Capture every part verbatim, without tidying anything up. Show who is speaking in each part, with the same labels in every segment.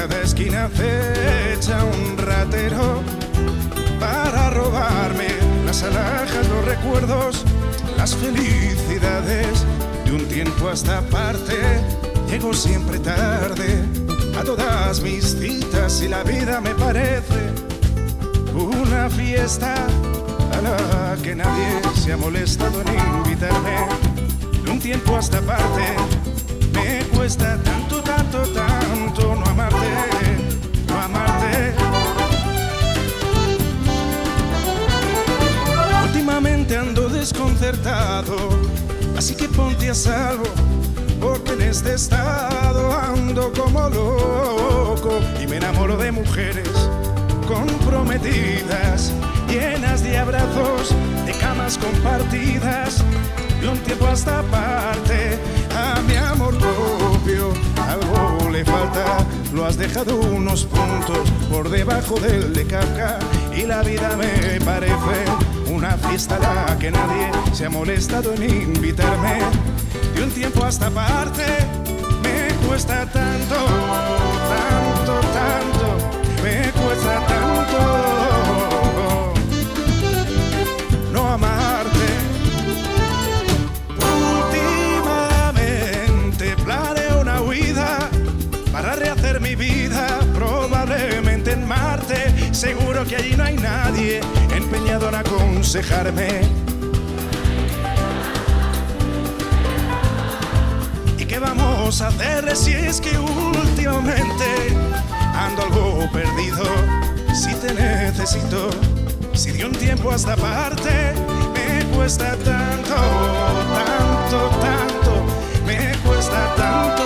Speaker 1: cada esquina acecha un ratero para robarme las alhajas, los recuerdos, las felicidades. De un tiempo a esta parte llego siempre tarde a todas mis citas y la vida me parece una fiesta a la que nadie se ha molestado en invitarme. De un tiempo a esta parte me cuesta tanto, tanto, tanto no amarte, no amarte. Últimamente ando desconcertado, así que ponte a salvo, porque en este estado ando como loco y me enamoro de mujeres comprometidas, llenas de abrazos, de camas compartidas. De un tiempo a esta parte a mi amor propio algo le falta, lo has dejado unos puntos por debajo del de Kafka y la vida me parece una fiesta a la que nadie se ha molestado en invitarme. De un tiempo a esta parte me cuesta tanto, tanto, tanto, me cuesta tanto no amarte. Últimamente planeo una huida para rehacer mi vida, probablemente en Marte. Seguro que allí no hay nadie empeñado en aconsejarme. ¿Y qué vamos a hacer si es que últimamente ando algo perdido? Si te necesito, si de un tiempo a esta parte me cuesta tanto, tanto, tanto, me cuesta tanto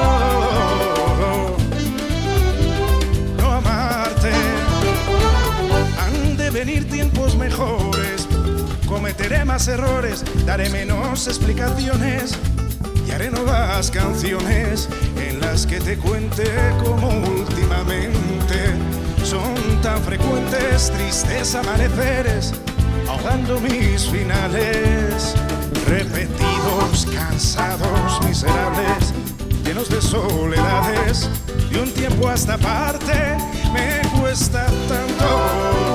Speaker 1: no amarte. Han de venir tiempos mejores, cometeré más errores, daré menos explicaciones y haré nuevas canciones en las que te cuente como últimamente son tan frecuentes tristes amaneceres, ahogando mis finales, repetidos, cansados, miserables, llenos de soledades. De un tiempo a esta parte me cuesta tanto